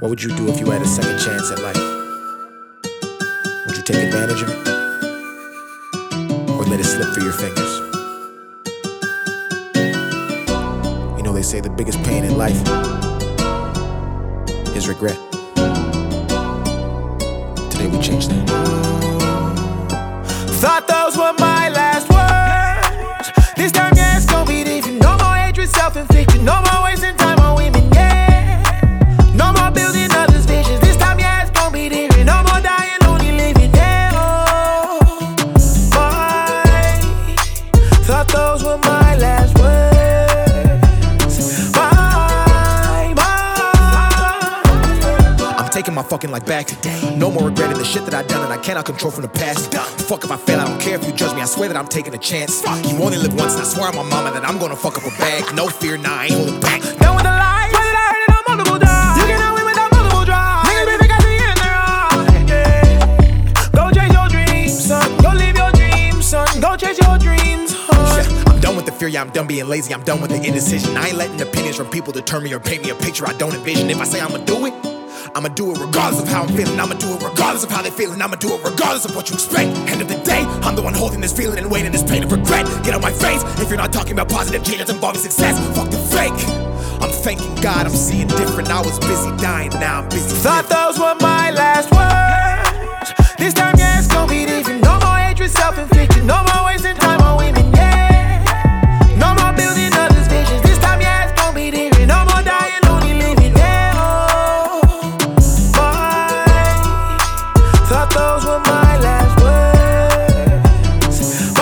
What would you do if you had a second chance at life? Would you take advantage of it? Or let it slip through your fingers? You know, they say the biggest pain in life is regret. Today we change that. Thought those were my last words. This time, yeah, it's gonna be different. No more hatred, self-inflicted. No more wasting time on women, yeah. No more building others' visions. This time, yeah, it's gonna be different. No more dying, only living, yeah. Oh, my. Thought those were my last words. I'm taking my fucking life back. No more regretting the shit that I done and I cannot control from the past. Fuck if I fail, I don't care if you judge me. I swear that I'm taking a chance. You only live once and I swear on my mama that I'm gonna fuck up a bag. No fear, nah, I ain't holding back. Done with the lies, whether I heard it on multiple times. You cannot win without multiple drives. Niggas be got the end they're on. Go chase your dreams, son. Go live your dreams, son. Go chase your dreams, I'm done with the fear, yeah, I'm done being lazy. I'm done with the indecision. I ain't letting opinions from people determine me or paint me a picture I don't envision. If I say I'ma do it, I'ma do it regardless of how I'm feeling. I'ma do it regardless of how they feeling. I'ma do it regardless of what you expect. End of the day, I'm the one holding this feeling and waiting this pain of regret. Get on my face if you're not talking about positive change that's involving success. Fuck the fake. I'm thanking God I'm seeing different. I was busy dying, now I'm busy Thought those were my last words. This time, yeah, it's gonna be different. No more hatred, self-inflicted. No more wasting time on women, yeah. No more building others' visions. This time, yeah, it's gonna be different. No more dying, only living, yeah. Oh, my. Thought those were my last words.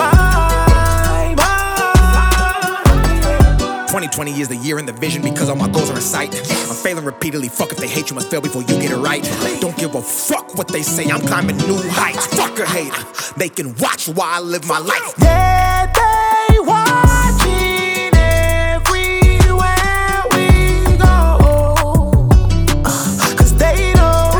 My. 2020 is the year in the vision because all my goals are in sight. I'm failing repeatedly, fuck if they hate you must fail before you get it right. Don't give a fuck what they say, I'm climbing new heights. Fuck a hater, they can watch while I live my life. Yeah, they watching everywhere we go. 'Cause they know.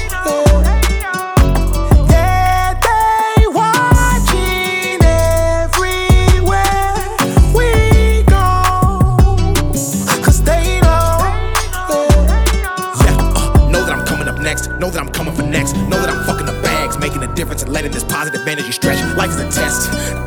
Yeah, they watching everywhere we go. 'Cause they know. Know that I'm coming up next, know that I'm coming for next. Know that I'm fucking the bags, making a difference and letting this positive energy stretch. Life is a test,